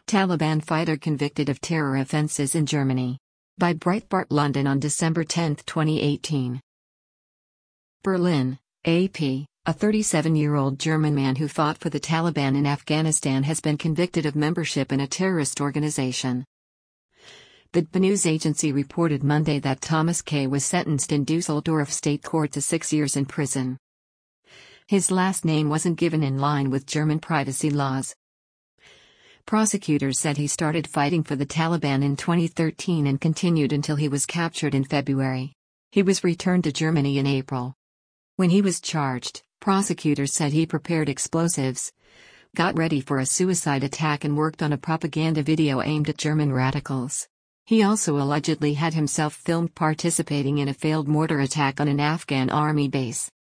Taliban fighter convicted of terror offenses in Germany. By Breitbart London on December 10, 2018. Berlin, AP. A 37-year-old German man who fought for the Taliban in Afghanistan has been convicted of membership in a terrorist organization. The DPA news agency reported Monday that Thomas K. was sentenced in Dusseldorf State Court to 6 years in prison. His last name wasn't given in line with German privacy laws. Prosecutors said he started fighting for the Taliban in 2013 and continued until he was captured in February. He was returned to Germany in April. When he was charged, prosecutors said he prepared explosives, got ready for a suicide attack and worked on a propaganda video aimed at German radicals. He also allegedly had himself filmed participating in a failed mortar attack on an Afghan army base.